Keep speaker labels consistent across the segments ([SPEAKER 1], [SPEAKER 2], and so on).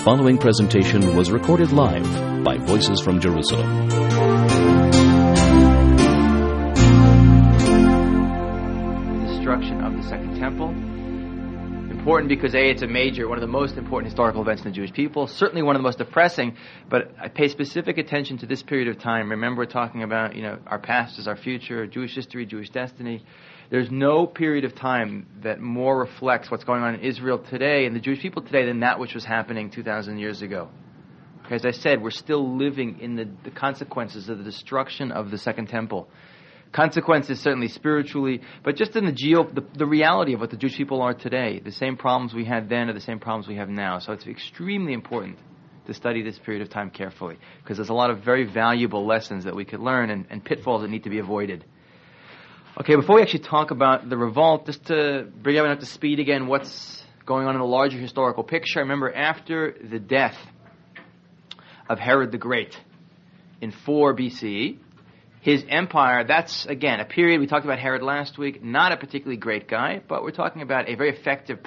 [SPEAKER 1] following presentation was recorded live by Voices from Jerusalem.
[SPEAKER 2] The destruction of the Second Temple. Important because A, it's one of the most important historical events in the Jewish people, certainly one of the most depressing, but I pay specific attention to this period of time. Remember, we're talking about, our past is our future, Jewish history, Jewish destiny. There's no period of time that more reflects what's going on in Israel today and the Jewish people today than that which was happening 2,000 years ago. Okay, as I said, we're still living in the consequences of the destruction of the Second Temple. Consequences certainly spiritually, but just in the reality of what the Jewish people are today. The same problems we had then are the same problems we have now. So it's extremely important to study this period of time carefully, because there's a lot of very valuable lessons that we could learn and pitfalls that need to be avoided. Okay, before we actually talk about the revolt, just to bring everyone up to speed again, what's going on in the larger historical picture. Remember, after the death of Herod the Great in 4 BCE, his empire, that's, again, a period, we talked about Herod last week, not a particularly great guy, but we're talking about a very effective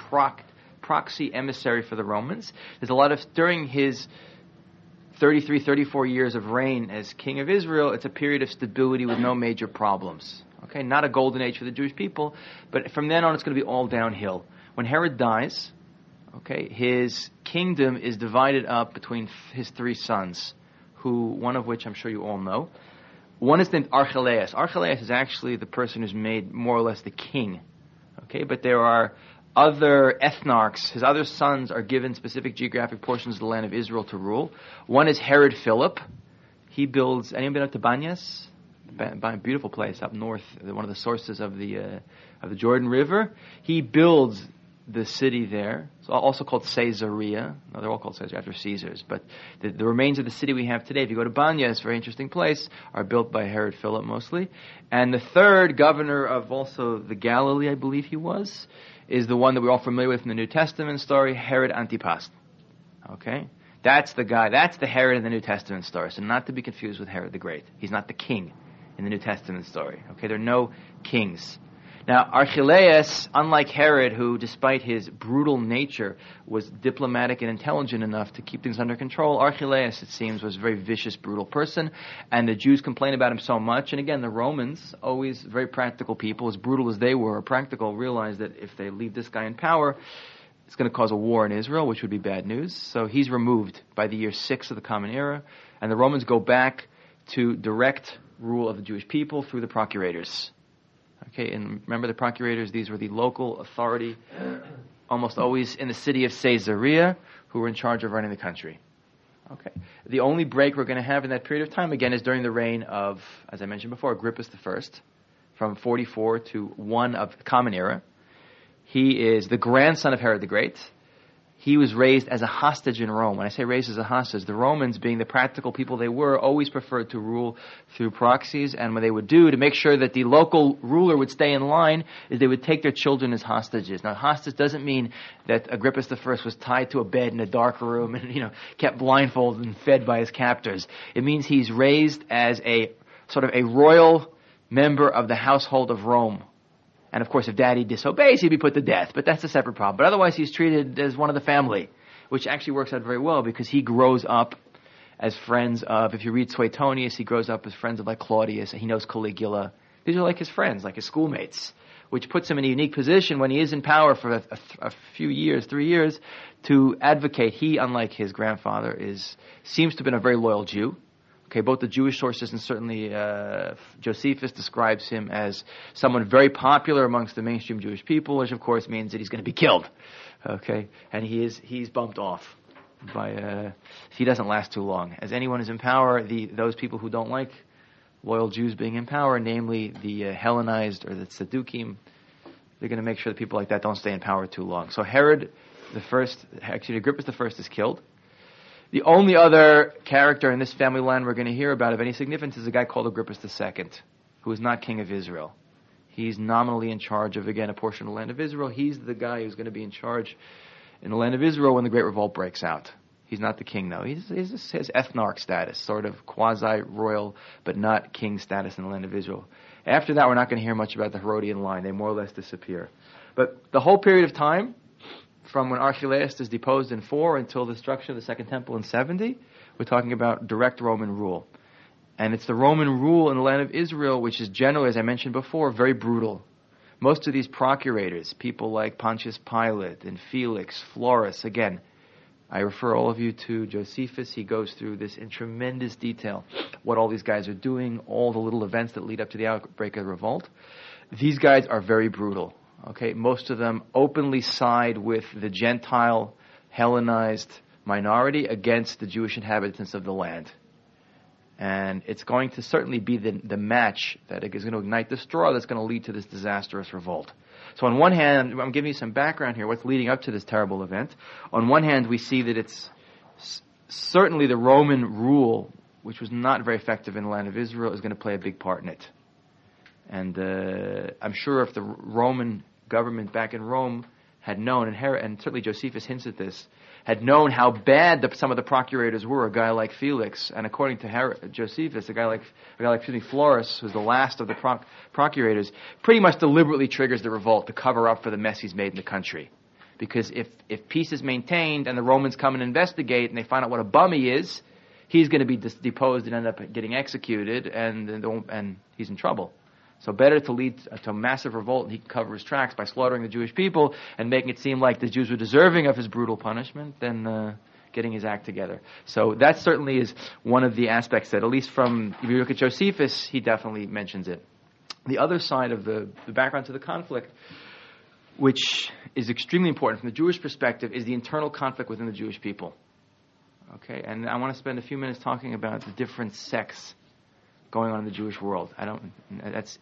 [SPEAKER 2] proxy emissary for the Romans. There's a lot of, during his 33, 34 years of reign as king of Israel, it's a period of stability with no major problems. Okay, not a golden age for the Jewish people, but from then on it's going to be all downhill. When Herod dies, okay, his kingdom is divided up between his 3 sons, one of which I'm sure you all know. One is named Archelaus. Archelaus is actually the person who's made more or less the king. Okay, but there are other ethnarchs. His other sons are given specific geographic portions of the land of Israel to rule. One is Herod Philip. He builds, anyone been up to Banyas? A beautiful place up north, one of the sources of the Jordan River. He builds the city there. It's also called Caesarea. No, they're all called Caesarea after Caesars. But the remains of the city we have today, if you go to Banya, it's a very interesting place, are built by Herod Philip mostly. And the third governor of also the Galilee, I believe he was, is the one that we're all familiar with in the New Testament story, Herod Antipas. Okay? That's the guy, that's the Herod in the New Testament story. So not to be confused with Herod the Great. He's not the king in the New Testament story. Okay, there are no kings. Now, Archelaus, unlike Herod, who, despite his brutal nature, was diplomatic and intelligent enough to keep things under control, Archelaus, it seems, was a very vicious, brutal person, and the Jews complained about him so much. And again, the Romans, always very practical people, as brutal as they were, practical, realized that if they leave this guy in power, it's going to cause a war in Israel, which would be bad news. So he's removed by the year 6 of the Common Era, and the Romans go back to direct rule of the Jewish people through the procurators. Okay, and remember the procurators, these were the local authority, almost always in the city of Caesarea, who were in charge of running the country. Okay, the only break we're going to have in that period of time, again, is during the reign of, as I mentioned before, Agrippus I, from 44 to 1 of the Common Era. He is the grandson of Herod the Great. He was raised as a hostage in Rome. When I say raised as a hostage, the Romans, being the practical people they were, always preferred to rule through proxies. And what they would do to make sure that the local ruler would stay in line is they would take their children as hostages. Now, hostage doesn't mean that Agrippus I was tied to a bed in a dark room and, kept blindfolded and fed by his captors. It means he's raised as a sort of a royal member of the household of Rome. And of course, if daddy disobeys, he'd be put to death. But that's a separate problem. But otherwise, he's treated as one of the family, which actually works out very well because he grows up as friends of, if you read Suetonius, he grows up as friends of like Claudius, and he knows Caligula. These are like his friends, like his schoolmates, which puts him in a unique position when he is in power for a few years, 3 years, to advocate. He, unlike his grandfather, seems to have been a very loyal Jew. Okay, both the Jewish sources and certainly Josephus describes him as someone very popular amongst the mainstream Jewish people, which of course means that he's going to be killed. Okay, and he's bumped off by he doesn't last too long. As anyone is in power, those people who don't like loyal Jews being in power, namely the Hellenized or the Sadducees, they're going to make sure that people like that don't stay in power too long. So Agrippas I is killed. The only other character in this family line we're going to hear about of any significance is a guy called Agrippus II, who is not king of Israel. He's nominally in charge of, again, a portion of the land of Israel. He's the guy who's going to be in charge in the land of Israel when the Great Revolt breaks out. He's not the king, though. He has ethnarch status, sort of quasi-royal, but not king status in the land of Israel. After that, we're not going to hear much about the Herodian line. They more or less disappear. But the whole period of time, from when Archelaus is deposed in 4 until the destruction of the Second Temple in 70, we're talking about direct Roman rule. And it's the Roman rule in the land of Israel, which is generally, as I mentioned before, very brutal. Most of these procurators, people like Pontius Pilate and Felix, Florus, again, I refer all of you to Josephus. He goes through this in tremendous detail, what all these guys are doing, all the little events that lead up to the outbreak of the revolt. These guys are very brutal. Okay, most of them openly side with the Gentile, Hellenized minority against the Jewish inhabitants of the land. And it's going to certainly be the match that is going to ignite the straw that's going to lead to this disastrous revolt. So on one hand, I'm giving you some background here, what's leading up to this terrible event. On one hand, we see that it's certainly the Roman rule, which was not very effective in the land of Israel, is going to play a big part in it. And I'm sure if the Roman government back in Rome had known, and certainly Josephus hints at this, had known how bad some of the procurators were, a guy like Felix, and according to Josephus, a guy like Florus, who's the last of the procurators, pretty much deliberately triggers the revolt to cover up for the mess he's made in the country. Because if peace is maintained and the Romans come and investigate and they find out what a bum he is, he's going to be deposed and end up getting executed, and he's in trouble. So better to lead to a massive revolt, and he can cover his tracks by slaughtering the Jewish people and making it seem like the Jews were deserving of his brutal punishment than getting his act together. So that certainly is one of the aspects that, at least if you look at Josephus, he definitely mentions it. The other side of the background to the conflict, which is extremely important from the Jewish perspective, is the internal conflict within the Jewish people. Okay, and I want to spend a few minutes talking about the different sects going on in the Jewish world. That's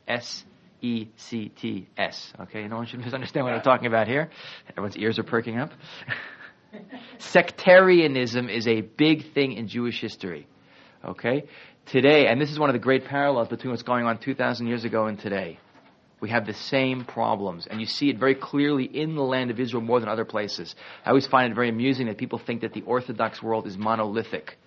[SPEAKER 2] S-E-C-T-S. Okay, no one should misunderstand what I'm talking about here. Everyone's ears are perking up. Sectarianism is a big thing in Jewish history. Okay, today, and this is one of the great parallels between what's going on 2,000 years ago and today. We have the same problems, and you see it very clearly in the land of Israel more than other places. I always find it very amusing that people think that the Orthodox world is monolithic.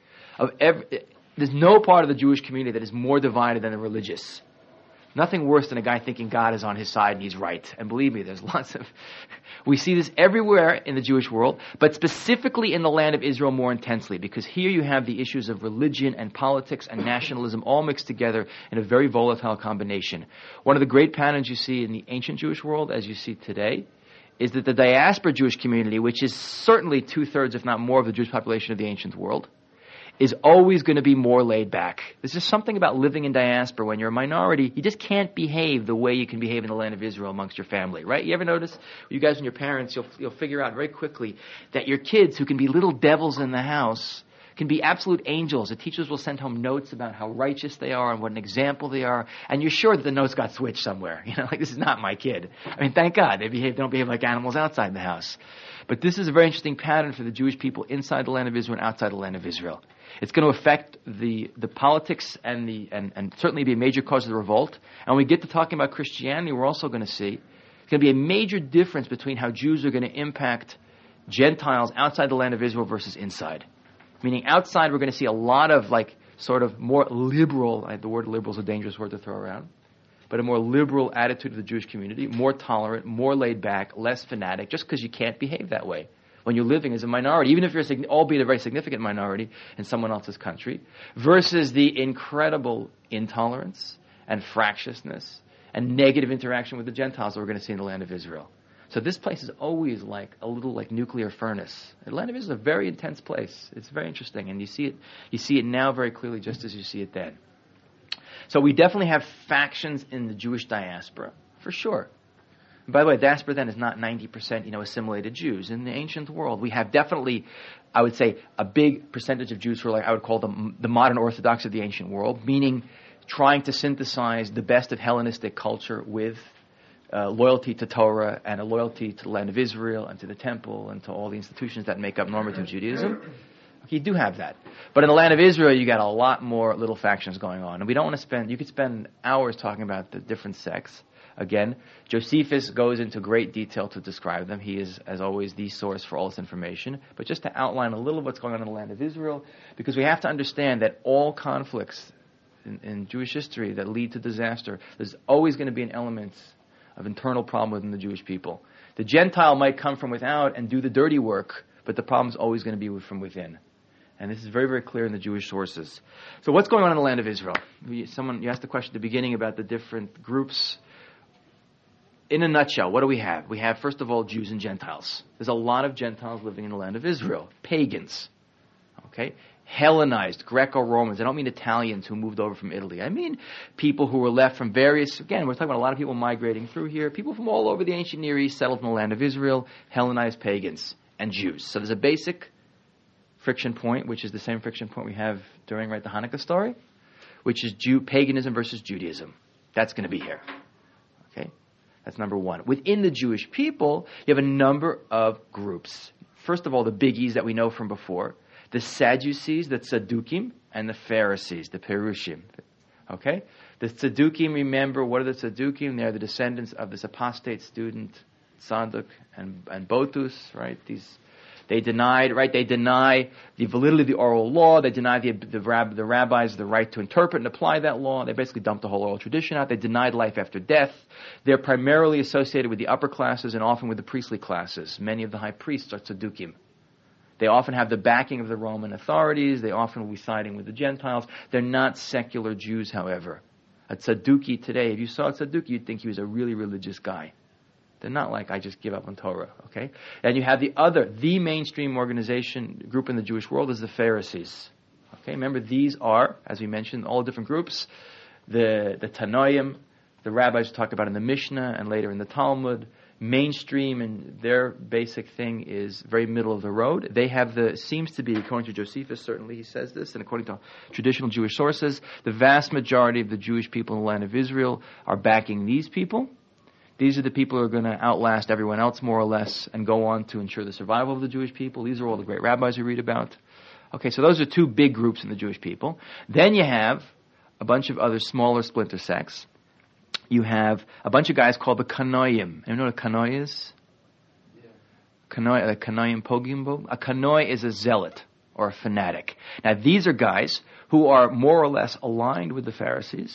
[SPEAKER 2] There's no part of the Jewish community that is more divided than the religious. Nothing worse than a guy thinking God is on his side and he's right. And believe me, there's lots of... We see this everywhere in the Jewish world, but specifically in the land of Israel more intensely, because here you have the issues of religion and politics and nationalism all mixed together in a very volatile combination. One of the great patterns you see in the ancient Jewish world, as you see today, is that the diaspora Jewish community, which is certainly 2/3, if not more, of the Jewish population of the ancient world, is always going to be more laid back. There's just something about living in diaspora. When you're a minority, you just can't behave the way you can behave in the land of Israel amongst your family, right? You ever notice, you guys and your parents, you'll figure out very quickly that your kids, who can be little devils in the house, can be absolute angels. The teachers will send home notes about how righteous they are and what an example they are, and you're sure that the notes got switched somewhere. Like, this is not my kid. I mean, thank God they don't behave like animals outside the house. But this is a very interesting pattern for the Jewish people inside the land of Israel and outside the land of Israel. It's going to affect the politics and certainly be a major cause of the revolt. And when we get to talking about Christianity, we're also going to see it's going to be a major difference between how Jews are going to impact Gentiles outside the land of Israel versus inside. Meaning outside, we're going to see a lot of sort of more liberal, the word liberal is a dangerous word to throw around, but a more liberal attitude of the Jewish community, more tolerant, more laid back, less fanatic, just because you can't behave that way when you're living as a minority, even if you're albeit a very significant minority in someone else's country, versus the incredible intolerance and fractiousness and negative interaction with the Gentiles that we're going to see in the land of Israel. So this place is always like a little like nuclear furnace. The land of Israel is a very intense place. It's very interesting, and you see it now very clearly, just as you see it then. So we definitely have factions in the Jewish diaspora, for sure. And by the way, diaspora then is not 90% assimilated Jews. In the ancient world, we have definitely, I would say, a big percentage of Jews who are I would call them the modern Orthodox of the ancient world, meaning trying to synthesize the best of Hellenistic culture with loyalty to Torah and a loyalty to the land of Israel and to the temple and to all the institutions that make up normative Judaism. You do have that. But in the land of Israel, you got a lot more little factions going on. And we don't want to you could spend hours talking about the different sects. Again, Josephus goes into great detail to describe them. He is, as always, the source for all this information. But just to outline a little of what's going on in the land of Israel, because we have to understand that all conflicts in Jewish history that lead to disaster, there's always going to be an element of internal problem within the Jewish people. The Gentile might come from without and do the dirty work, but the problem is always going to be from within. And this is very, very clear in the Jewish sources. So what's going on in the land of Israel? You asked the question at the beginning about the different groups. In a nutshell, what do we have? We have, first of all, Jews and Gentiles. There's a lot of Gentiles living in the land of Israel. Pagans. Okay? Hellenized, Greco-Romans. I don't mean Italians who moved over from Italy. I mean people who were left from various, again, we're talking about a lot of people migrating through here. People from all over the ancient Near East settled in the land of Israel, Hellenized pagans and Jews. So there's a basic friction point, which is the same friction point we have during the Hanukkah story, which is paganism versus Judaism. That's going to be here. Okay? That's number one. Within the Jewish people, you have a number of groups. First of all, the biggies that we know from before. The Sadducees, the Tzadukim, and the Pharisees, the Perushim. Okay? The Tzadukim, remember, what are the Tzadukim? They're the descendants of this apostate student, Tzadok and Botus, right? They deny the validity of the oral law. They deny the rabbis the right to interpret and apply that law. They basically dumped the whole oral tradition out. They denied life after death. They're primarily associated with the upper classes and often with the priestly classes. Many of the high priests are Tzadukim. They often have the backing of the Roman authorities. They often will be siding with the Gentiles. They're not secular Jews, however. A Tzaduki today, if you saw a Tzaduki, you'd think he was a really religious guy. They're not like, I just give up on Torah, okay? And you have the mainstream organization group in the Jewish world is the Pharisees. Okay, remember these are, as we mentioned, all different groups. The Tanoim, the rabbis who talk about in the Mishnah and later in the Talmud. Mainstream, and their basic thing is very middle of the road. They have seems to be, according to Josephus, certainly he says this, and according to traditional Jewish sources, the vast majority of the Jewish people in the land of Israel are backing these people. These are the people who are going to outlast everyone else, more or less, and go on to ensure the survival of the Jewish people. These are all the great rabbis we read about. Okay, so those are two big groups in the Jewish people. Then you have a bunch of other smaller splinter sects. You have a bunch of guys called the Kanoim. You know what a Kanoi is? Yeah. Kanoim Pogimbo? A Kanoi is a zealot or a fanatic. Now these are guys who are more or less aligned with the Pharisees,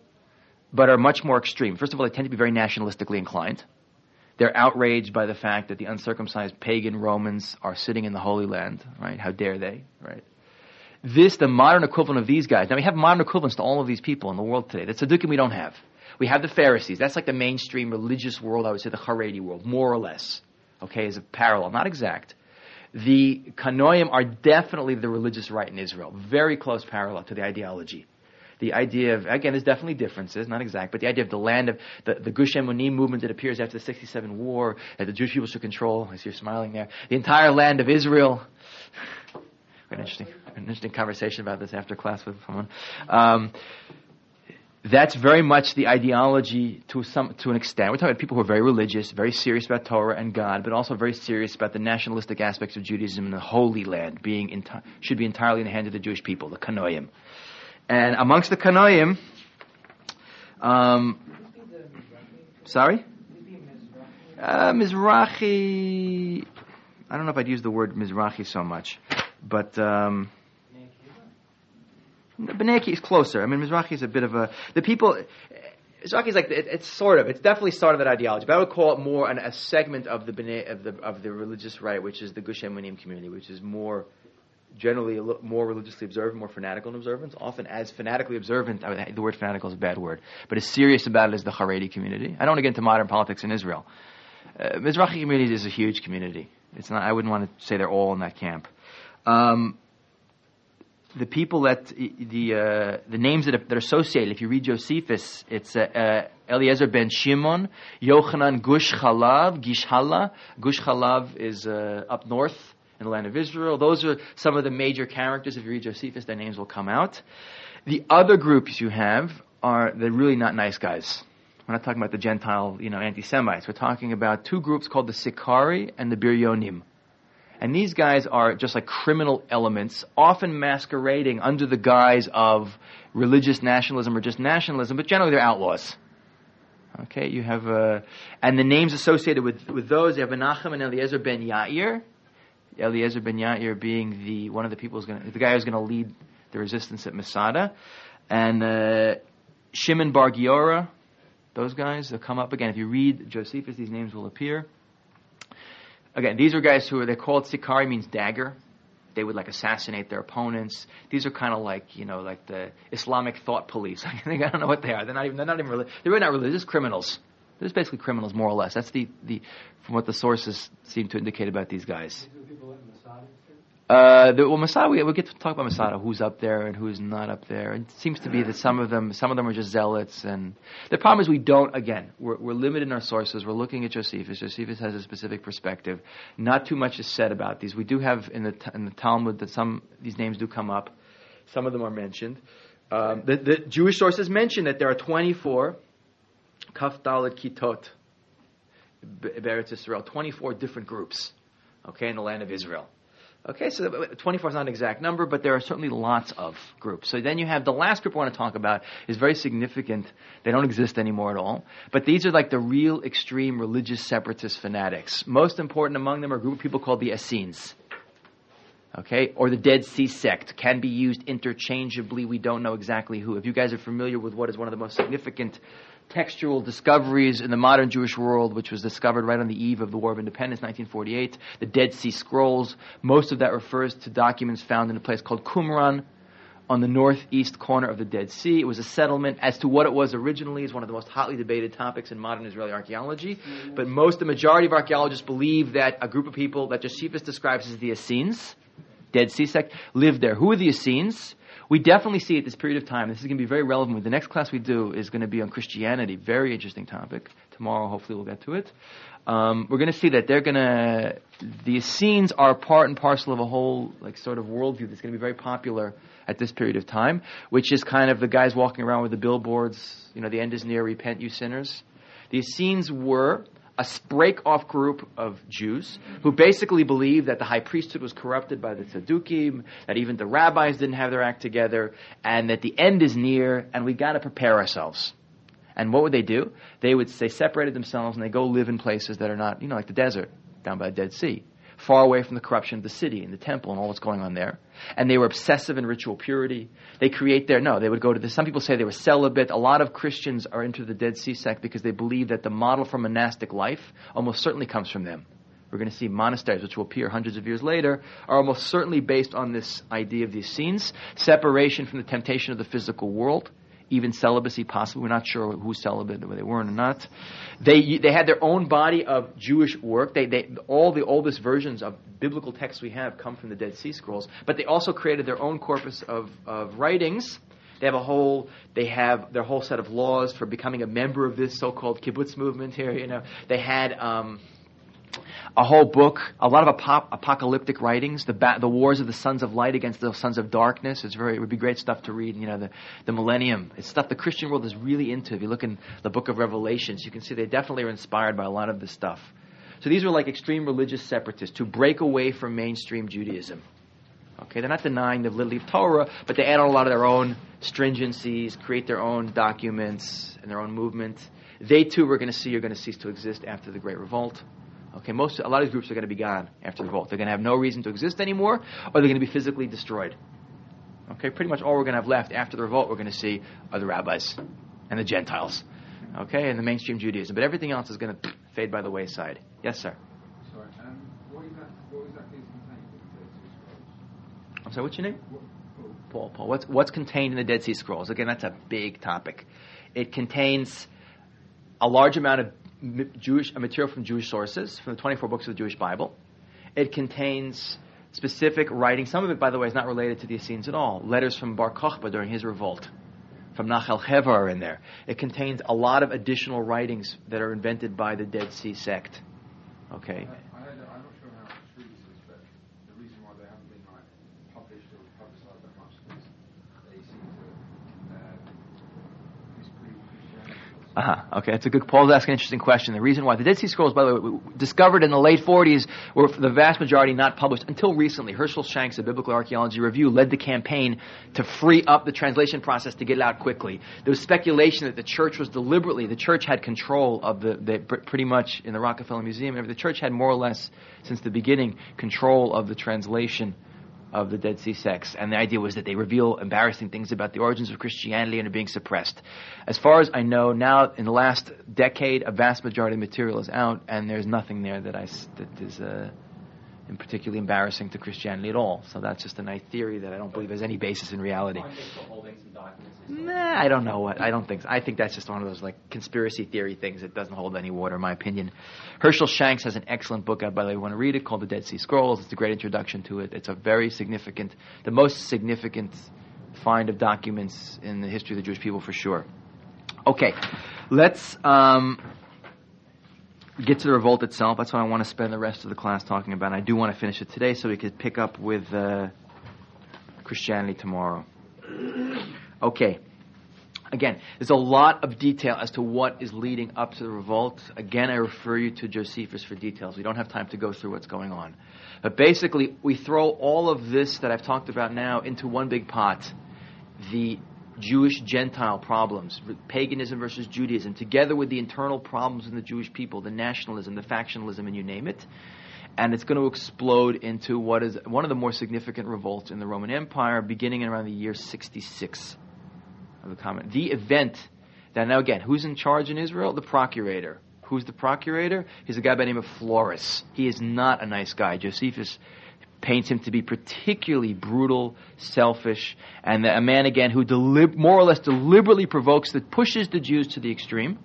[SPEAKER 2] but are much more extreme. First of all, they tend to be very nationalistically inclined. They're outraged by the fact that the uncircumcised pagan Romans are sitting in the Holy Land, right? How dare they, right? The modern equivalent of these guys. Now we have modern equivalents to all of these people in the world today. The Tzadukim we don't have. We have the Pharisees. That's like the mainstream religious world, I would say the Haredi world, more or less. Okay, as a parallel, not exact. The Kanoim are definitely the religious right in Israel. Very close parallel to the ideology. The idea of, again, there's definitely differences, not exact, but the idea of the land of the Gush Emunim movement that appears after the 67 war, that the Jewish people should control, I see you're smiling there, the entire land of Israel. An interesting conversation about this after class with someone. That's very much the ideology to an extent. We're talking about people who are very religious, very serious about Torah and God, but also very serious about the nationalistic aspects of Judaism and the Holy Land should be entirely in the hands of the Jewish people, the Kanoim. And amongst the Kanoim, sorry? Mizrahi, I don't know if I'd use the word Mizrahi so much, but Bnei Akiva is closer. I mean, Mizrahi is a bit of Mizrahi is like, it's definitely sort of that ideology, but I would call it more a segment of the religious right, which is the Gush Emunim community, which is generally a little more religiously observant, more fanatical in observance. Often as fanatically observant, the word fanatical is a bad word, but as serious about it as the Haredi community. I don't want to get into modern politics in Israel. Mizrahi community is a huge community. It's not. I wouldn't want to say they're all in that camp. The people that the names that are associated, if you read Josephus, it's Eliezer ben Shimon, Yochanan Gush Chalav, Gishala. Gush Chalav is up north in the land of Israel. Those are some of the major characters. If you read Josephus, their names will come out. The other groups you have they're really not nice guys. We're not talking about the Gentile, anti-Semites. We're talking about two groups called the Sikari and the Biryonim. And these guys are just like criminal elements, often masquerading under the guise of religious nationalism or just nationalism, but generally they're outlaws. Okay, you have, and the names associated with those, you have Menachem and Eliezer ben Yair. Eliezer ben Yair being the guy who's going to lead the resistance at Masada. And Shimon bar Giora, Those guys, they'll come up again. If you read Josephus, these names will appear. Again, these are guys who they're called Sikari, means dagger. They would like assassinate their opponents. These are kind of like, like the Islamic thought police. I don't know what they are. They're not even they're really not religious. They're just criminals. They're just basically criminals, more or less. That's the from what the sources seem to indicate about these guys. Masada, we get to talk about Masada, who's up there and who's not up there. It seems to be that some of them are just zealots, and the problem is we're limited in our sources. We're looking at Josephus. Josephus has a specific perspective. Not too much is said about these. We do have in the Talmud that these names do come up. Some of them are mentioned. The Jewish sources mention that there are 24 Kaf Dalet Kitot Be'eretz Israel, 24 different groups, in the land of Israel. Okay, so 24 is not an exact number, but there are certainly lots of groups. So then you have the last group I want to talk about is very significant. They don't exist anymore at all. But these are like the real extreme religious separatist fanatics. Most important among them are a group of people called the Essenes. Okay, or the Dead Sea sect. Can be used interchangeably. We don't know exactly who. If you guys are familiar with what is one of the most significant textual discoveries in the modern Jewish world, which was discovered right on the eve of the War of Independence, 1948, the Dead Sea Scrolls. Most of that refers to documents found in a place called Qumran on the northeast corner of the Dead Sea. It was a settlement. As to what it was originally is one of the most hotly debated topics in modern Israeli archaeology. But the majority of archaeologists believe that a group of people that Josephus describes as the Essenes, Dead Sea sect, lived there. Who are the Essenes? We definitely see at this period of time, this is going to be very relevant. The next class we do is going to be on Christianity. Very interesting topic. Tomorrow, hopefully, we'll get to it. We're going to see that the Essenes are part and parcel of a whole sort of worldview that's going to be very popular at this period of time, which is kind of the guys walking around with the billboards, the end is near, repent you sinners. The Essenes were a break-off group of Jews who basically believed that the high priesthood was corrupted by the Tzaddukim, that even the rabbis didn't have their act together, and that the end is near, and we got to prepare ourselves. And what would they do? They separated themselves, and they go live in places that are not, like the desert, down by the Dead Sea, far away from the corruption of the city and the temple and all that's going on there. And they were obsessive in ritual purity. They would go to some people say they were celibate. A lot of Christians are into the Dead Sea sect because they believe that the model for monastic life almost certainly comes from them. We're going to see monasteries, which will appear hundreds of years later, are almost certainly based on this idea of the Essenes, separation from the temptation of the physical world, even celibacy possible. We're not sure who's celibate, whether they weren't or not. They had their own body of Jewish work. All the oldest versions of biblical texts we have come from the Dead Sea Scrolls, but they also created their own corpus of writings. They have their whole set of laws for becoming a member of this so-called kibbutz movement here. They had a whole book, a lot of apocalyptic writings, the wars of the sons of light against the sons of darkness. It would be great stuff to read. The millennium. It's stuff the Christian world is really into. If you look in the book of Revelations, you can see they definitely are inspired by a lot of this stuff. So these were extreme religious separatists to break away from mainstream Judaism. Okay, they're not denying the validity of Torah, but they add on a lot of their own stringencies, create their own documents and their own movement. They too are going to cease to exist after the Great Revolt. Okay, a lot of these groups are going to be gone after the revolt. They're going to have no reason to exist anymore, or they're going to be physically destroyed. Okay, pretty much all we're going to have left after the revolt we're going to see are the rabbis and the Gentiles. Okay, and the mainstream Judaism. But everything else is going to fade by the wayside. Yes, sir?
[SPEAKER 3] Sorry, what exactly is contained in the Dead Sea Scrolls?
[SPEAKER 2] I'm sorry, what's your name? Paul. What's contained in the Dead Sea Scrolls? Again, that's a big topic. It contains a large amount of material from Jewish sources, from the 24 books of the Jewish Bible. It contains specific writing. Some of it, by the way, is not related to the Essenes at all. Letters from Bar Kokhba during his revolt, from Nachal Cheva are in there. It contains a lot of additional writings that are invented by the Dead Sea sect. Okay.
[SPEAKER 3] I'm not sure how true this is, but the reason why they haven't been published or publicised that much is they seem to disprove Christianity.
[SPEAKER 2] Okay, that's a good. Paul's asking an interesting question. The reason why the Dead Sea Scrolls, by the way, discovered in the late 40s, were for the vast majority not published until recently. Herschel Shanks of Biblical Archaeology Review led the campaign to free up the translation process to get it out quickly. There was speculation that the church had control of pretty much in the Rockefeller Museum. The church had more or less, since the beginning, control of the translation of the Dead Sea sects, and the idea was that they reveal embarrassing things about the origins of Christianity and are being suppressed. As far as I know, now in the last decade, a vast majority of material is out, and there's nothing there that is particularly embarrassing to Christianity at all. So that's just a nice theory that I don't believe has any basis in reality. Nah, I don't know what. I don't think so. I think that's just one of those like conspiracy theory things that doesn't hold any water, in my opinion. Herschel Shanks has an excellent book out, by the way, if you want to read it, called The Dead Sea Scrolls. It's a great introduction to it. It's a very significant, the most significant find of documents in the history of the Jewish people for sure. Okay, let's get to the revolt itself. That's what I want to spend the rest of the class talking about. And I do want to finish it today so we could pick up with Christianity tomorrow. Okay. Again, there's a lot of detail as to what is leading up to the revolt. Again, I refer you to Josephus for details. We don't have time to go through what's going on. But basically, we throw all of this that I've talked about now into one big pot. The Jewish-Gentile problems, paganism versus Judaism, together with the internal problems in the Jewish people, the nationalism, the factionalism, and you name it. And it's going to explode into what is one of the more significant revolts in the Roman Empire, beginning in around the year 66 of the Common. The event that, now again, who's in charge in Israel? The procurator. Who's the procurator? He's a guy by the name of Florus. He is not a nice guy. Josephus paints him to be particularly brutal, selfish, and a man, again, who more or less deliberately pushes the Jews to the extreme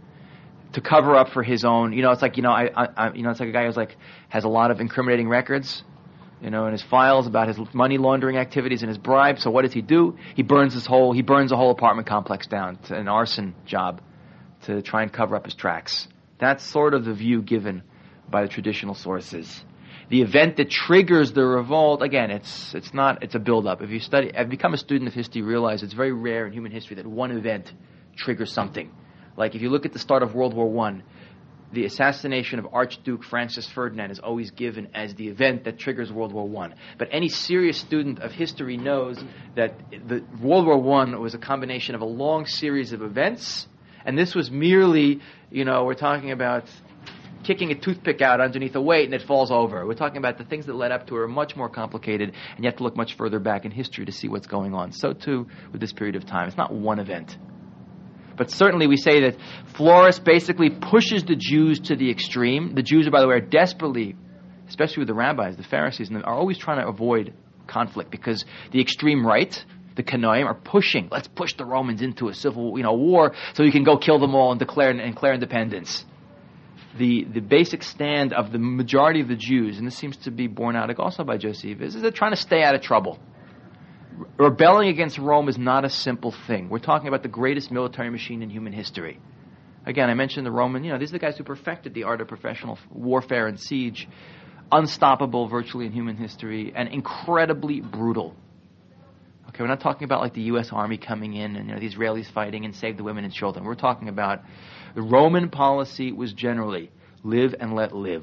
[SPEAKER 2] to cover up for his own. It's like, it's like a guy who's has a lot of incriminating records, in his files about his money laundering activities and his bribes. So what does he do? He burns a whole apartment complex down to an arson job to try and cover up his tracks. That's sort of the view given by the traditional sources. The event that triggers the revolt, again, it's a build-up. If you become a student of history, you realize it's very rare in human history that one event triggers something. Like if you look at the start of World War I, the assassination of Archduke Francis Ferdinand is always given as the event that triggers World War I. But any serious student of history knows that the World War I was a combination of a long series of events, and this was merely, we're talking about kicking a toothpick out underneath a weight and it falls over. We're talking about the things that led up to it are much more complicated, and you have to look much further back in history to see what's going on. So too with this period of time. It's not one event. But certainly we say that Florus basically pushes the Jews to the extreme. The Jews, by the way, are desperately, especially with the rabbis, the Pharisees, are always trying to avoid conflict because the extreme right, the Kanoim, are pushing. Let's push the Romans into a civil, war so you can go kill them all and declare independence. The basic stand of the majority of the Jews, and this seems to be borne out also by Josephus, is they're trying to stay out of trouble. Rebelling against Rome is not a simple thing. We're talking about the greatest military machine in human history. Again, I mentioned the Roman, these are the guys who perfected the art of professional warfare and siege, unstoppable virtually in human history, and incredibly brutal. Okay, we're not talking about like the U.S. Army coming in and the Israelis fighting and save the women and children. We're talking about the Roman policy was generally live and let live.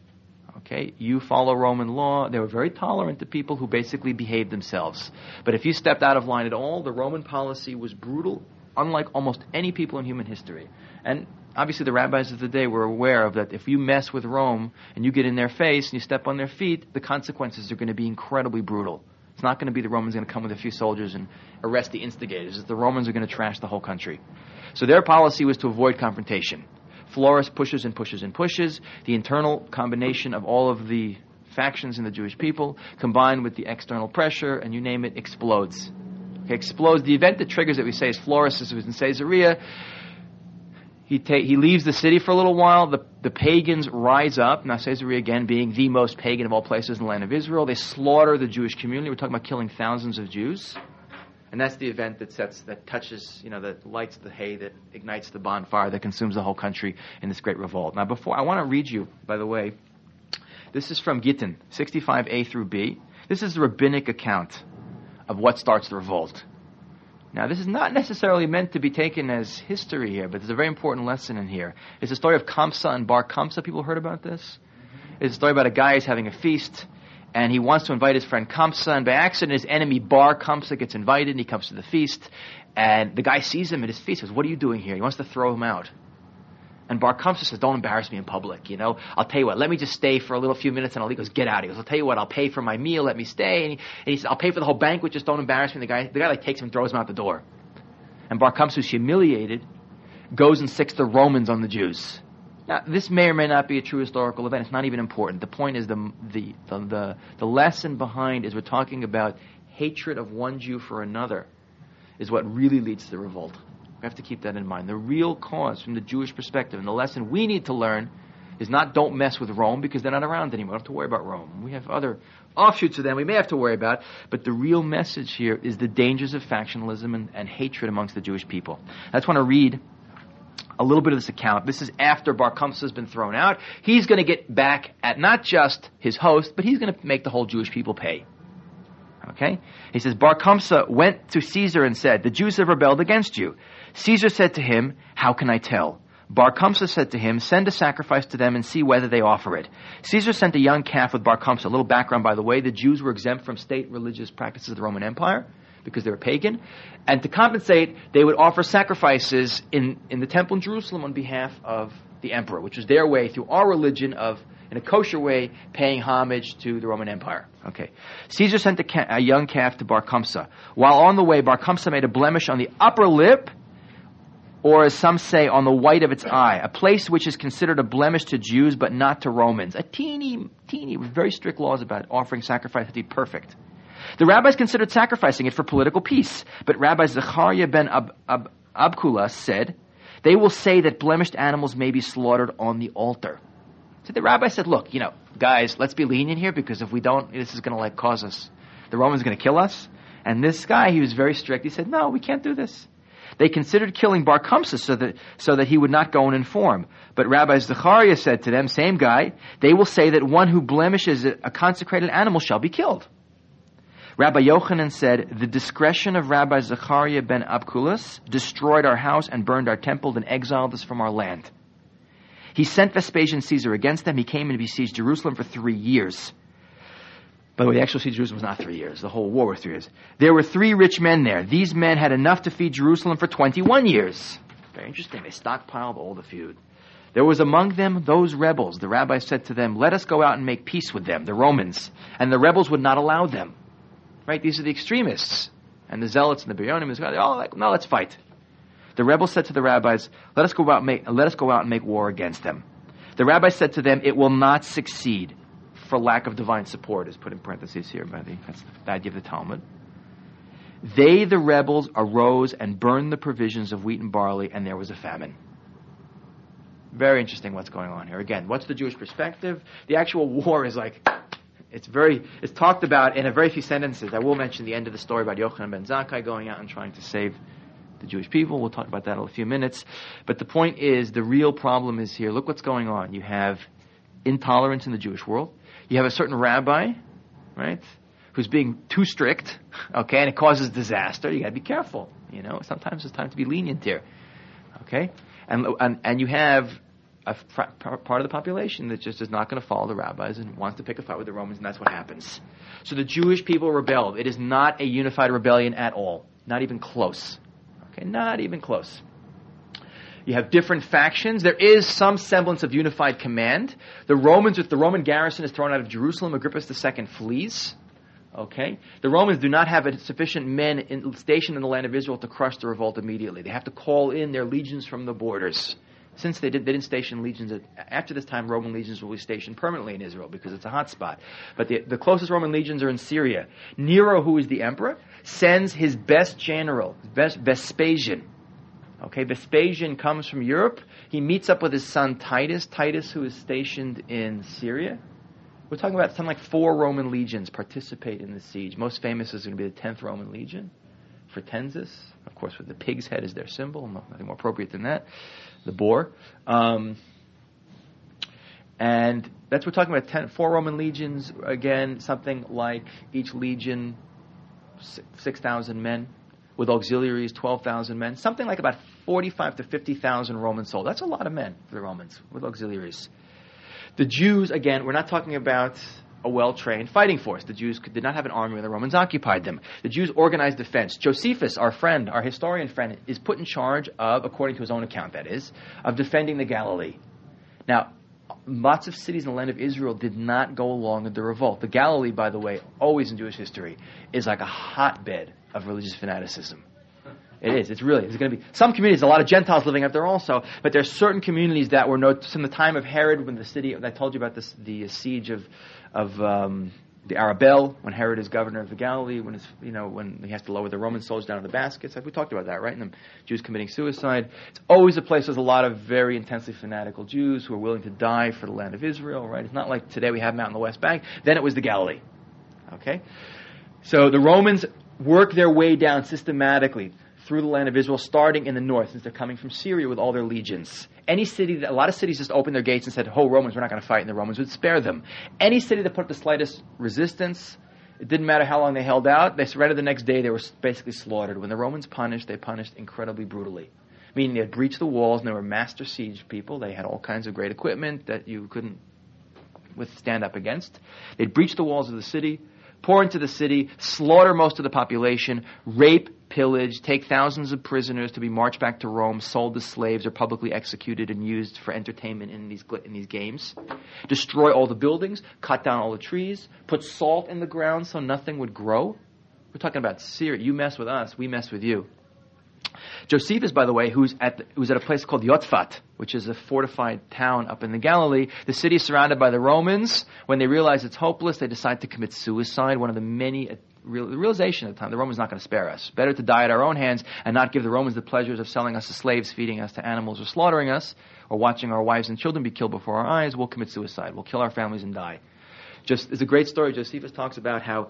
[SPEAKER 2] Okay, you follow Roman law. They were very tolerant to people who basically behaved themselves. But if you stepped out of line at all, the Roman policy was brutal, unlike almost any people in human history. And obviously the rabbis of the day were aware of that. If you mess with Rome and you get in their face and you step on their feet, the consequences are going to be incredibly brutal. It's not going to be the Romans going to come with a few soldiers and arrest the instigators. The Romans are going to trash the whole country. So their policy was to avoid confrontation. Florus pushes and pushes and pushes. The internal combination of all of the factions in the Jewish people, combined with the external pressure, and you name it, explodes. Okay, explodes. The event that triggers it, we say, is Florus, who was in Caesarea. He leaves the city for a little while. The pagans rise up. Now, Caesarea, again, being the most pagan of all places in the land of Israel. They slaughter the Jewish community. We're talking about killing thousands of Jews. And that's the event that touches, that lights the hay, that ignites the bonfire, that consumes the whole country in this great revolt. Now, I want to read you, by the way, this is from Gittin, 65a through b. This is the rabbinic account of what starts the revolt. Now, this is not necessarily meant to be taken as history here, but there's a very important lesson in here. It's a story of Kamsa and Bar Kamsa. People heard about this? It's a story about a guy who's having a feast, and he wants to invite his friend Kamsa, and by accident his enemy Bar Kamsa gets invited, and he comes to the feast, and the guy sees him at his feast, says, "What are you doing here?" He wants to throw him out. And Bar Kamsa says, don't embarrass me in public, I'll tell you what, let me just stay for a few minutes. And Ali goes, get out. He goes, I'll tell you what, I'll pay for my meal, let me stay. And he says, I'll pay for the whole banquet, just don't embarrass me. The guy takes him and throws him out the door. And Bar Kamsa, who's humiliated, goes and sicks the Romans on the Jews. Now, this may or may not be a true historical event. It's not even important. The point is the lesson behind is we're talking about hatred of one Jew for another is what really leads to the revolt. We have to keep that in mind. The real cause from the Jewish perspective, and the lesson we need to learn, is not don't mess with Rome because they're not around anymore. We don't have to worry about Rome. We have other offshoots of them we may have to worry about, but the real message here is the dangers of factionalism and hatred amongst the Jewish people. I just want to read a little bit of this account. This is after Bar Kamsa has been thrown out. He's going to get back at not just his host, but he's going to make the whole Jewish people pay. Okay? He says, Bar Kamsa went to Caesar and said, the Jews have rebelled against you. Caesar said to him, how can I tell? Bar Kamsa said to him, send a sacrifice to them and see whether they offer it. Caesar sent a young calf with Bar Kamsa. A little background, by the way, the Jews were exempt from state religious practices of the Roman Empire because they were pagan. And to compensate, they would offer sacrifices in the temple in Jerusalem on behalf of the emperor, which was their way through our religion of, in a kosher way, paying homage to the Roman Empire. Okay. Caesar sent a young calf to Bar Kamsa. While on the way, Bar Kamsa made a blemish on the upper lip, or as some say, on the white of its eye, a place which is considered a blemish to Jews but not to Romans. A teeny, very strict laws about offering sacrifice to be perfect. The rabbis considered sacrificing it for political peace, but Rabbi Zechariah ben Abkula said, they will say that blemished animals may be slaughtered on the altar. So the rabbi said, look, guys, let's be lenient here because if we don't, this is going to cause us, the Romans are going to kill us. And this guy, he was very strict. He said, no, we can't do this. They considered killing Bar Kamsa so that he would not go and inform. But Rabbi Zechariah said to them, same guy, they will say that one who blemishes a consecrated animal shall be killed. Rabbi Yochanan said, the discretion of Rabbi Zechariah ben Abkulas destroyed our house and burned our temple and exiled us from our land. He sent Vespasian Caesar against them. He came and besieged Jerusalem for 3 years. By the way, the actual siege of Jerusalem was not 3 years. The whole war was 3 years. There were 3 rich men there. These men had enough to feed Jerusalem for 21 years. Very interesting. They stockpiled all the food. There was among them those rebels. The rabbi said to them, let us go out and make peace with them, the Romans. And the rebels would not allow them. Right? These are the extremists. And the zealots and the Biryonim, they're all like, no, let's fight. The rebels said to the rabbis, let us go out and make war against them. The rabbi said to them, it will not succeed. For lack of divine support is put in parentheses here that's the idea of the Talmud. They, the rebels, arose and burned the provisions of wheat and barley, and there was a famine. Very interesting what's going on here. Again, what's the Jewish perspective? The actual war is it's talked about in a very few sentences. I will mention the end of the story about Yochanan ben Zakkai going out and trying to save the Jewish people. We'll talk about that in a few minutes. But the point is, the real problem is here. Look what's going on. You have intolerance in the Jewish world. You have a certain rabbi, right, who's being too strict, okay, and it causes disaster. You got to be careful, Sometimes it's time to be lenient here, okay? And you have a part of the population that just is not going to follow the rabbis and wants to pick a fight with the Romans, and that's what happens. So the Jewish people rebelled. It is not a unified rebellion at all. Not even close. Okay, not even close. You have different factions. There is some semblance of unified command. The Roman garrison is thrown out of Jerusalem, Agrippus II flees. Okay? The Romans do not have sufficient men stationed in the land of Israel to crush the revolt immediately. They have to call in their legions from the borders. Since they didn't station legions, after this time Roman legions will be stationed permanently in Israel because it's a hot spot. But the closest Roman legions are in Syria. Nero, who is the emperor, sends his best general, Vespasian. Okay, Vespasian comes from Europe. He meets up with his son Titus, who is stationed in Syria. We're talking about something like 4 Roman legions participate in the siege. Most famous is going to be the 10th Roman Legion, Fretensis, of course, with the pig's head as their symbol. Nothing more appropriate than that. The boar. And that's we're talking about 4 Roman legions. Again, something like each legion, 6,000 men. With auxiliaries, 12,000 men. Something like about 45 to 50,000 Roman soldiers. That's a lot of men for the Romans with auxiliaries. The Jews, again, we're not talking about a well-trained fighting force. The Jews did not have an army when the Romans occupied them. The Jews organized defense. Josephus, our friend, our historian friend, is put in charge of, according to his own account that is, of defending the Galilee. Now, lots of cities in the land of Israel did not go along with the revolt. The Galilee, by the way, always in Jewish history, is like a hotbed of religious fanaticism. It is. It's really. There's going to be some communities, a lot of Gentiles living up there also, but there's certain communities that were noticed in the time of Herod, when the city, I told you about this, the siege of the Arabel, when Herod is governor of the Galilee, when he has to lower the Roman soldiers down in the baskets. We talked about that, right? And the Jews committing suicide. It's always a place with a lot of very intensely fanatical Jews who are willing to die for the land of Israel, right? It's not like today we have them out in the West Bank. Then it was the Galilee. Okay? So the Romans work their way down systematically through the land of Israel, starting in the north, since they're coming from Syria with all their legions. Any city, a lot of cities just opened their gates and said, "Oh, Romans, we're not going to fight," and the Romans would spare them. Any city that put up the slightest resistance, it didn't matter how long they held out, they surrendered the next day, they were basically slaughtered. When the Romans punished, they punished incredibly brutally. Meaning they had breached the walls, and they were master siege people. They had all kinds of great equipment that you couldn't stand up against. They'd breach the walls of the city, pour into the city, slaughter most of the population, rape, pillage, take thousands of prisoners to be marched back to Rome, sold as slaves, or publicly executed and used for entertainment in these games. Destroy all the buildings, cut down all the trees, put salt in the ground so nothing would grow. We're talking about Syria. You mess with us, we mess with you. Josephus, by the way, who's at a place called Yotzfat, which is a fortified town up in the Galilee. The city is surrounded by the Romans. When they realize it's hopeless, they decide to commit suicide. One of the many realization at the time, the Romans are not going to spare us. Better to die at our own hands and not give the Romans the pleasures of selling us as slaves, feeding us to animals, or slaughtering us, or watching our wives and children be killed before our eyes. We'll commit suicide. We'll kill our families and die. It's a great story. Josephus talks about how,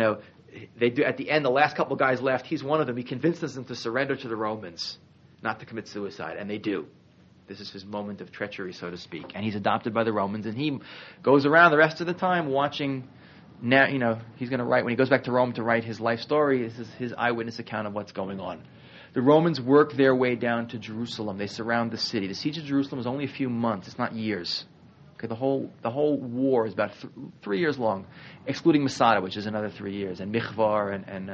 [SPEAKER 2] they do, at the end, the last couple of guys left, he's one of them. He convinces them to surrender to the Romans, not to commit suicide, and they do. This is his moment of treachery, so to speak. And he's adopted by the Romans, and he goes around the rest of the time watching. Now, he's going to write, when he goes back to Rome to write his life story, this is his eyewitness account of what's going on. The Romans work their way down to Jerusalem. They surround the city. The siege of Jerusalem is only a few months. It's not years. Okay, the whole war is about 3 years long, excluding Masada, which is another 3 years, and Michvar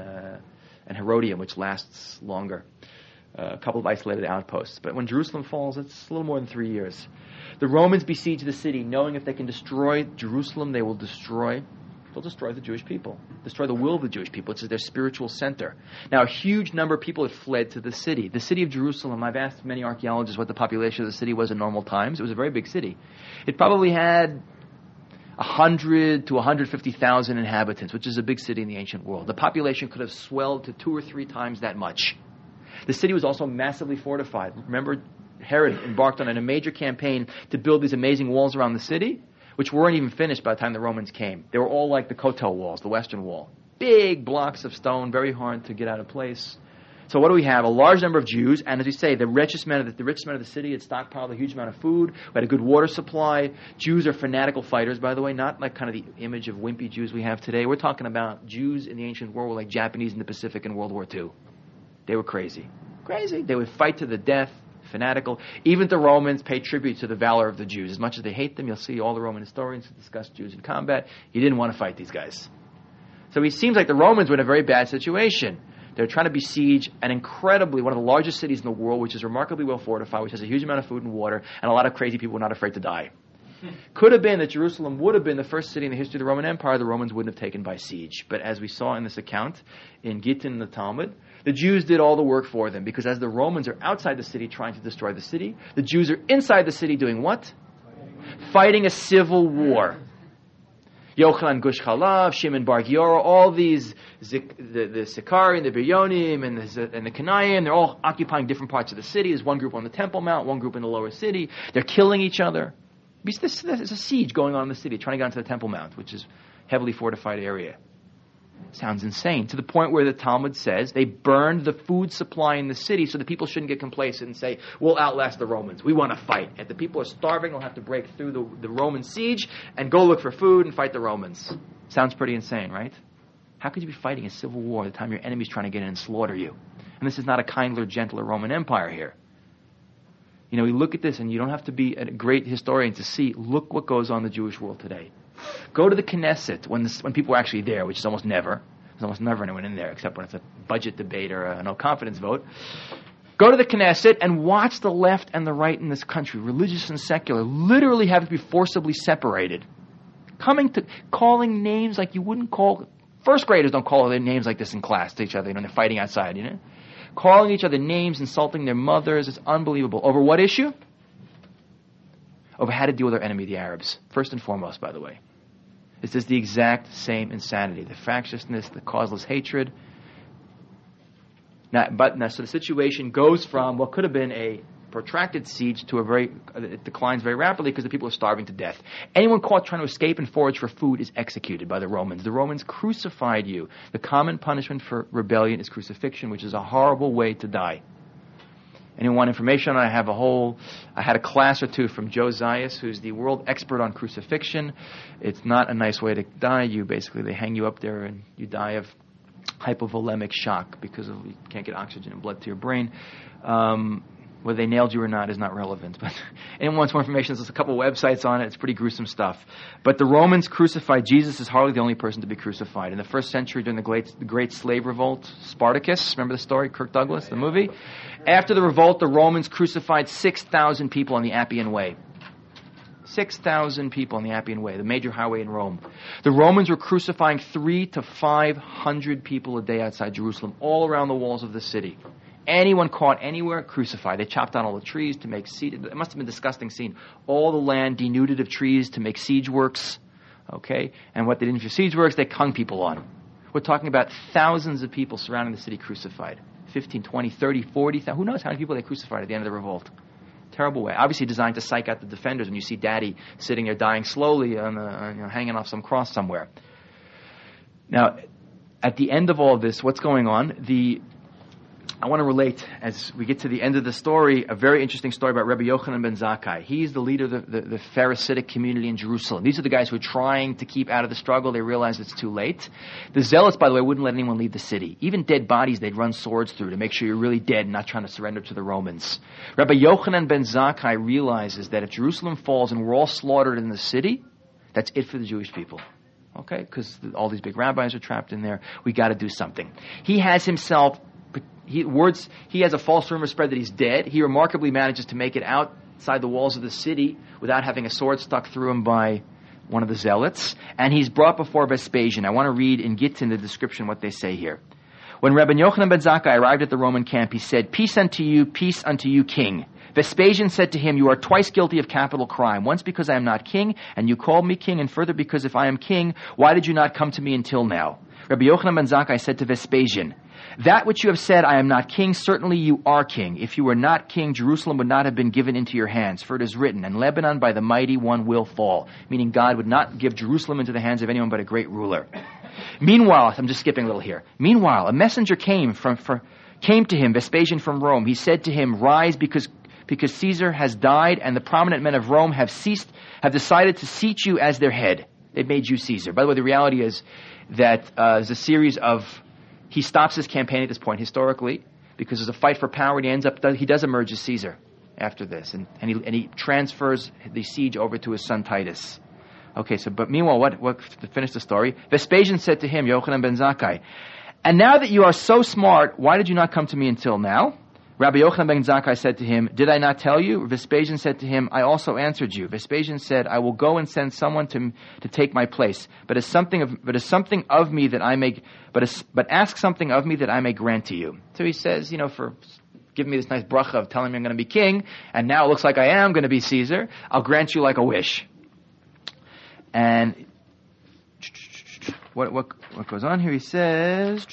[SPEAKER 2] and Herodium, which lasts longer. A couple of isolated outposts. But when Jerusalem falls, it's a little more than 3 years. The Romans besiege the city, knowing if they can destroy Jerusalem, they'll destroy the Jewish people, destroy the will of the Jewish people. It's their spiritual center. Now, a huge number of people had fled to the city. The city of Jerusalem, I've asked many archaeologists what the population of the city was in normal times. It was a very big city. It probably had 100 to 150,000 inhabitants, which is a big city in the ancient world. The population could have swelled to 2 or 3 times that much. The city was also massively fortified. Remember, Herod embarked on a major campaign to build these amazing walls around the city, which weren't even finished by the time the Romans came. They were all like the Kotel walls, the Western Wall. Big blocks of stone, very hard to get out of place. So what do we have? A large number of Jews, and as we say, the richest men of the city had stockpiled a huge amount of food. We had a good water supply. Jews are fanatical fighters, by the way, not like kind of the image of wimpy Jews we have today. We're talking about Jews in the ancient world were like Japanese in the Pacific in World War II. They were crazy. Crazy. They would fight to the death. Fanatical. Even the Romans pay tribute to the valor of the Jews. As much as they hate them, you'll see all the Roman historians who discuss Jews in combat. You didn't want to fight these guys. So it seems like the Romans were in a very bad situation. They're trying to besiege one of the largest cities in the world, which is remarkably well fortified, which has a huge amount of food and water, and a lot of crazy people who are not afraid to die. Could have been that Jerusalem would have been the first city in the history of the Roman Empire the Romans wouldn't have taken by siege. But as we saw in this account in Gittin in the Talmud, the Jews did all the work for them, because as the Romans are outside the city trying to destroy the city, the Jews are inside the city doing what? Fighting a civil war. Yochanan Gush Chalav, Shimon Bar Giora, all these, the Sikari and the Biryonim and the Kanayim, they're all occupying different parts of the city. There's one group on the Temple Mount, one group in the lower city. They're killing each other. There's a siege going on in the city, trying to get onto the Temple Mount, which is a heavily fortified area. Sounds insane. To the point where the Talmud says they burned the food supply in the city so the people shouldn't get complacent and say, we'll outlast the Romans. We want to fight. If the people are starving, they'll have to break through the Roman siege and go look for food and fight the Romans. Sounds pretty insane, right? How could you be fighting a civil war at the time your enemy's trying to get in and slaughter you? And this is not a kinder, gentler Roman Empire here. We look at this, and you don't have to be a great historian to see, look what goes on in the Jewish world today. Go to the Knesset when people are actually there, which is almost never. There's almost never anyone in there except when it's a budget debate or a no confidence vote. Go to the Knesset and watch the left and the right in this country, religious and secular, literally having to be forcibly separated. Calling names like you wouldn't call... First graders don't call their names like this in class to each other, they're fighting outside, Calling each other names, insulting their mothers, it's unbelievable. Over what issue? Over how to deal with our enemy, the Arabs. First and foremost, by the way. This is the exact same insanity. The fractiousness, the causeless hatred. So the situation goes from what could have been a protracted siege to it declines very rapidly because the people are starving to death. Anyone caught trying to escape and forage for food is executed by the Romans. The Romans crucified you. The common punishment for rebellion is crucifixion, which is a horrible way to die. Anyone want information? I had a class or two from Joe Zayas, who's the world expert on crucifixion. It's not a nice way to die. They hang you up there and you die of hypovolemic shock because you can't get oxygen and blood to your brain. Whether they nailed you or not is not relevant. But anyone wants more information, there's a couple websites on it. It's pretty gruesome stuff. But the Romans crucified Jesus is hardly the only person to be crucified. In the first century, during the Great Slave Revolt, Spartacus, remember the story, Kirk Douglas, the movie? After the revolt, the Romans crucified 6,000 people on the Appian Way. 6,000 people on the Appian Way, the major highway in Rome. The Romans were crucifying 300 to 500 people a day outside Jerusalem, all around the walls of the city. Anyone caught anywhere, crucified. They chopped down all the trees to make siege. It must have been a disgusting scene. All the land denuded of trees to make siege works. Okay? And what they did for siege works, they hung people on. We're talking about thousands of people surrounding the city crucified. 15, 20, 30, 40, who knows how many people they crucified at the end of the revolt. Terrible way. Obviously designed to psych out the defenders when you see Daddy sitting there dying slowly, hanging off some cross somewhere. Now, at the end of all this, what's going on? I want to relate, as we get to the end of the story, a very interesting story about Rabbi Yochanan ben Zakkai. He's the leader of the Pharisaic community in Jerusalem. These are the guys who are trying to keep out of the struggle. They realize it's too late. The Zealots, by the way, wouldn't let anyone leave the city. Even dead bodies, they'd run swords through to make sure you're really dead and not trying to surrender to the Romans. Rabbi Yochanan ben Zakkai realizes that if Jerusalem falls and we're all slaughtered in the city, that's it for the Jewish people. Okay? Because all these big rabbis are trapped in there. We got to do something. He has himself... He has a false rumor spread that he's dead. He remarkably manages to make it outside the walls of the city without having a sword stuck through him by one of the zealots. And he's brought before Vespasian. I want to read in Gittin the description what they say here. When Rabbi Yochanan ben Zakkai arrived at the Roman camp, he said, peace unto you, king. Vespasian said to him, you are twice guilty of capital crime. Once because I am not king, and you called me king, and further because if I am king, why did you not come to me until now? Rabbi Yochanan ben Zakkai said to Vespasian, that which you have said, I am not king, certainly you are king. If you were not king, Jerusalem would not have been given into your hands. For it is written, and Lebanon by the mighty one will fall. Meaning God would not give Jerusalem into the hands of anyone but a great ruler. Meanwhile, I'm just skipping a little here. Meanwhile, a messenger came to him, Vespasian from Rome. He said to him, rise because Caesar has died and the prominent men of Rome have decided to seat you as their head. They've made you Caesar. By the way, the reality is that there's a series of... He stops his campaign at this point historically because there's a fight for power, and he does emerge as Caesar after this, and he transfers the siege over to his son Titus. Okay, but meanwhile, what to finish the story? Vespasian said to him, Yochanan ben Zakkai, and now that you are so smart, why did you not come to me until now? Rabbi Yochanan ben Zakkai said to him, did I not tell you? Vespasian said to him, I also answered you. Vespasian said, I will go and send someone to take my place, but ask something of me that I may grant to you. So he says, for giving me this nice bracha of telling me I'm going to be king, and now it looks like I am going to be Caesar, I'll grant you like a wish. And what goes on here? He says...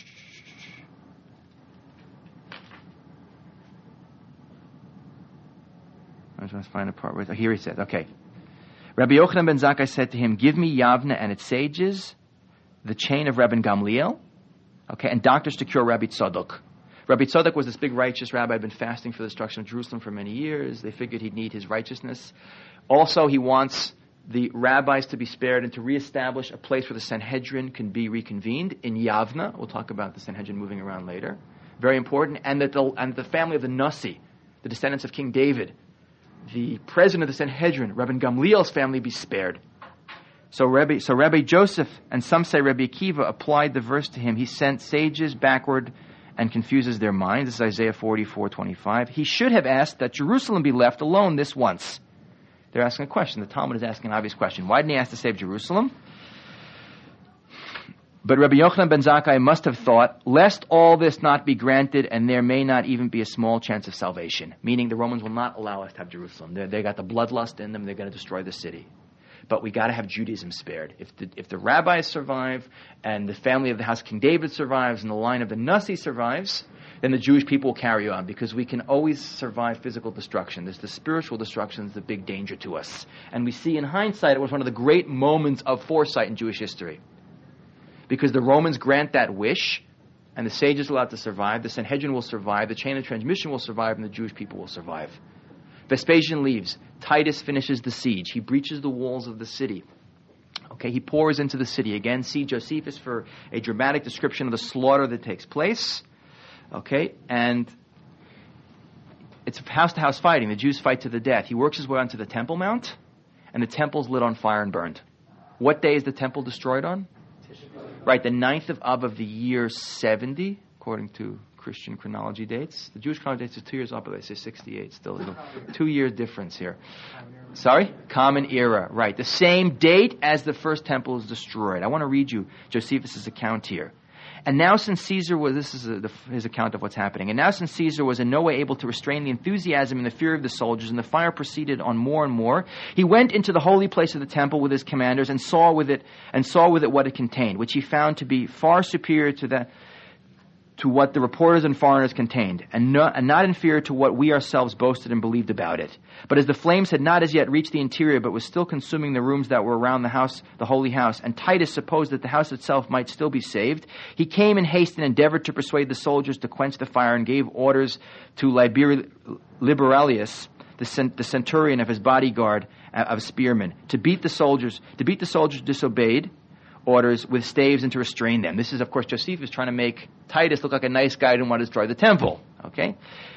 [SPEAKER 2] I just want to find a part where... Here he says, okay. Rabbi Yochanan ben Zakkai said to him, give me Yavne and its sages, the chain of Rabbi Gamliel, okay, and doctors to cure Rabbi Tzadok. Rabbi Tzadok was this big righteous rabbi, had been fasting for the destruction of Jerusalem for many years. They figured he'd need his righteousness. Also, he wants the rabbis to be spared and to reestablish a place where the Sanhedrin can be reconvened in Yavne. We'll talk about the Sanhedrin moving around later. Very important. And that the family of the Nasi, the descendants of King David, the president of the Sanhedrin, Rabbi Gamliel's family, be spared. So Rabbi Joseph, and some say Rabbi Akiva, applied the verse to him. He sent sages backward and confuses their minds. This is Isaiah 44:25. He should have asked that Jerusalem be left alone this once. They're asking a question. The Talmud is asking an obvious question. Why didn't he ask to save Jerusalem? But Rabbi Yochanan ben Zakkai must have thought, lest all this not be granted and there may not even be a small chance of salvation. Meaning the Romans will not allow us to have Jerusalem. They got the bloodlust in them. They're going to destroy the city. But we got to have Judaism spared. If the rabbis survive and the family of the house of King David survives and the line of the Nasi survives, then the Jewish people will carry on, because we can always survive physical destruction. There's the spiritual destruction is the big danger to us. And we see in hindsight it was one of the great moments of foresight in Jewish history. Because the Romans grant that wish, and the sages are allowed to survive, the Sanhedrin will survive, the chain of transmission will survive, and the Jewish people will survive. Vespasian leaves. Titus finishes the siege. He breaches the walls of the city. Okay, he pours into the city. Again, see Josephus for a dramatic description of the slaughter that takes place. Okay, and it's house-to-house fighting. The Jews fight to the death. He works his way onto the Temple Mount, and the temple's lit on fire and burned. What day is the temple destroyed on? Right, the 9th of Av of the year 70, according to Christian chronology dates. The Jewish chronology dates are 2 years up, but they say 68. Still a 2-year difference here. Sorry? Common era. Right. The same date as the first temple is destroyed. I want to read you Josephus' account here. And now since Caesar was, this is his account of what's happening, and now since Caesar was in no way able to restrain the enthusiasm and the fear of the soldiers, and the fire proceeded on more and more, he went into the holy place of the temple with his commanders and saw with it what it contained, which he found to be far superior to what the reporters and foreigners contained, and not inferior to what we ourselves boasted and believed about it. But as the flames had not as yet reached the interior, but was still consuming the rooms that were around the house, the holy house, and Titus supposed that the house itself might still be saved, he came in haste and endeavored to persuade the soldiers to quench the fire, and gave orders to Liberalius, the centurion of his bodyguard of spearmen, to beat the soldiers. Disobeyed orders with staves and to restrain them. This is, of course, Josephus trying to make Titus look like a nice guy who didn't want to destroy the temple. Okay?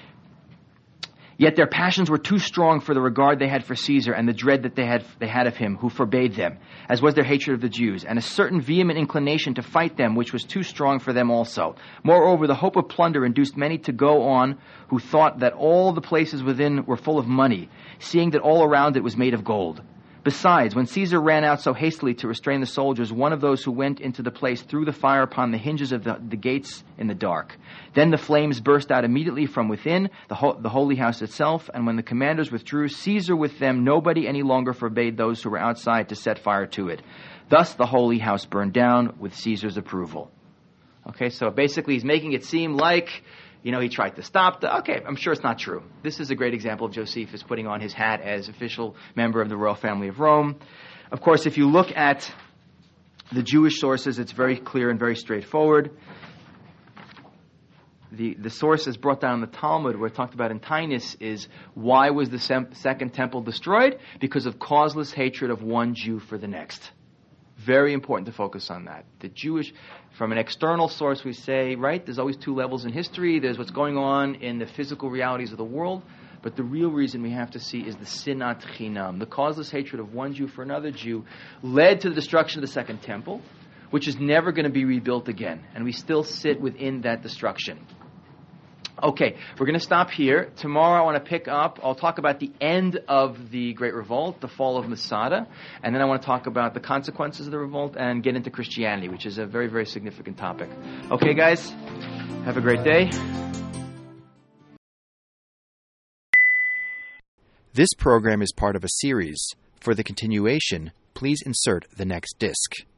[SPEAKER 2] Yet their passions were too strong for the regard they had for Caesar and the dread that they had of him, who forbade them, as was their hatred of the Jews, and a certain vehement inclination to fight them, which was too strong for them also. Moreover, the hope of plunder induced many to go on, who thought that all the places within were full of money, seeing that all around it was made of gold. Besides, when Caesar ran out so hastily to restrain the soldiers, one of those who went into the place threw the fire upon the hinges of the gates in the dark. Then the flames burst out immediately from within the holy house itself, and when the commanders withdrew, Caesar with them, nobody any longer forbade those who were outside to set fire to it. Thus the holy house burned down with Caesar's approval. Okay, so basically he's making it seem like, he tried to stop okay, I'm sure it's not true. This is a great example of Josephus putting on his hat as official member of the royal family of Rome. Of course, if you look at the Jewish sources, it's very clear and very straightforward. The sources brought down in the Talmud, where it talked about in Tainus, is why was the second temple destroyed? Because of causeless hatred of one Jew for the next. Very important to focus on that. The Jewish, from an external source, we say, right, there's always two levels in history. There's what's going on in the physical realities of the world. But the real reason we have to see is the sinat chinam. The causeless hatred of one Jew for another Jew led to the destruction of the second temple, which is never going to be rebuilt again. And we still sit within that destruction. Okay, we're going to stop here. Tomorrow I want to pick up, I'll talk about the end of the Great Revolt, the fall of Masada, and then I want to talk about the consequences of the revolt and get into Christianity, which is a very, very significant topic. Okay, guys, have a great day.
[SPEAKER 4] This program is part of a series. For the continuation, please insert the next disc.